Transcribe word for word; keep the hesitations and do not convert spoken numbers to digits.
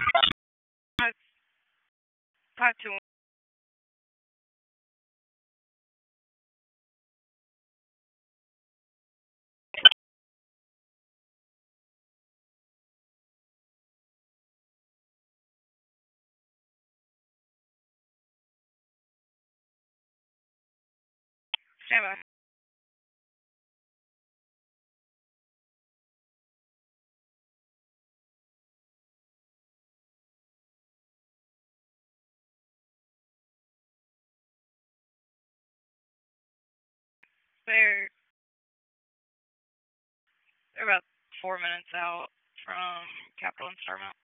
I talked to him. Stand by. They're, they're about four minutes out from Capital and Starmount.